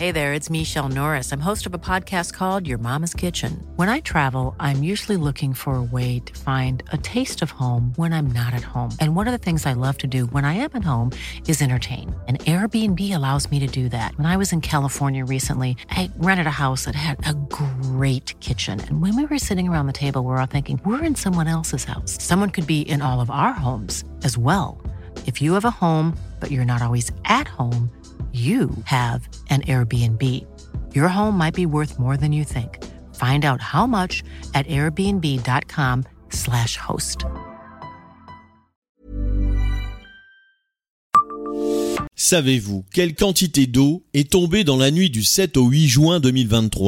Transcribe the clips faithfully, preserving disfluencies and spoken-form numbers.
Hey there, it's Michelle Norris. I'm host of a podcast called Your Mama's Kitchen. When I travel, I'm usually looking for a way to find a taste of home when I'm not at home. And one of the things I love to do when I am at home is entertain. And Airbnb allows me to do that. When I was in California recently, I rented a house that had a great kitchen. And when we were sitting around the table, we were all thinking, we're in someone else's house. Someone could be in all of our homes as well. If you have a home, but you're not always at home, you have an Airbnb. Your home might be worth more than you think. Find out how much at airbnb.com slash host. Savez-vous quelle quantité d'eau est tombée dans la nuit du sept au huit juin deux mille vingt-trois ?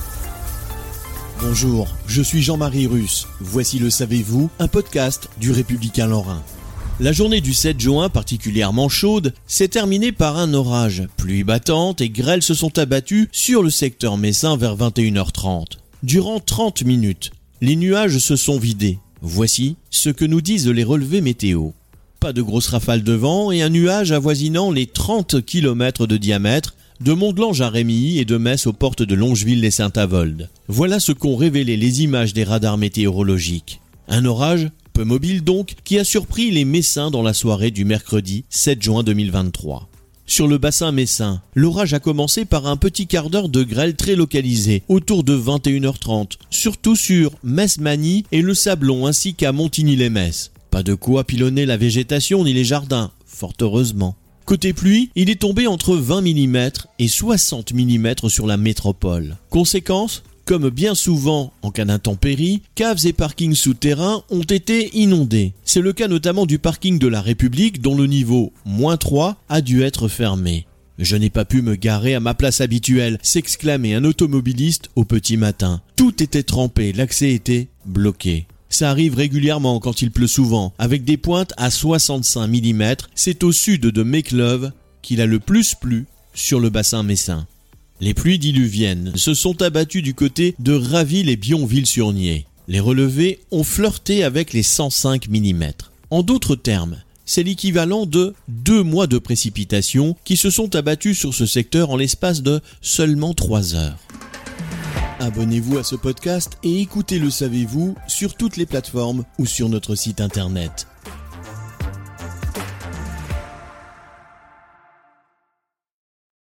Bonjour, je suis Jean-Marie Russe. Voici le Savez-vous, un podcast du Républicain Lorrain. La journée du sept juin, particulièrement chaude, s'est terminée par un orage. Pluie battante et grêle se sont abattues sur le secteur messin vers vingt et une heures trente. Durant trente minutes, les nuages se sont vidés. Voici ce que nous disent les relevés météo. Pas de grosses rafales de vent et un nuage avoisinant les trente kilomètres de diamètre de Montglange à Rémilly et de Metz aux portes de Longeville et Saint-Avold. Voilà ce qu'ont révélé les images des radars météorologiques. Un orage peu mobile donc, qui a surpris les Messins dans la soirée du mercredi sept juin deux mille vingt-trois. Sur le bassin messin, l'orage a commencé par un petit quart d'heure de grêle très localisé, autour de vingt et une heures trente, surtout sur Metz-Magny et le Sablon ainsi qu'à Montigny-lès-Metz. Pas de quoi pilonner la végétation ni les jardins, fort heureusement. Côté pluie, il est tombé entre vingt millimètres et soixante millimètres sur la métropole. Conséquence ? Comme bien souvent en cas d'intempéries, caves et parkings souterrains ont été inondés. C'est le cas notamment du parking de la République dont le niveau moins trois a dû être fermé. « Je n'ai pas pu me garer à ma place habituelle », s'exclamait un automobiliste au petit matin. Tout était trempé, l'accès était bloqué. Ça arrive régulièrement quand il pleut souvent, avec des pointes à soixante-cinq millimètres. C'est au sud de Mécleuve qu'il a le plus plu sur le bassin messin. Les pluies diluviennes se sont abattues du côté de Raville et Bionville-sur-Nied. Les relevés ont flirté avec les cent cinq millimètres. En d'autres termes, c'est l'équivalent de deux mois de précipitations qui se sont abattues sur ce secteur en l'espace de seulement trois heures. Abonnez-vous à ce podcast et écoutez Le Savez-vous sur toutes les plateformes ou sur notre site internet.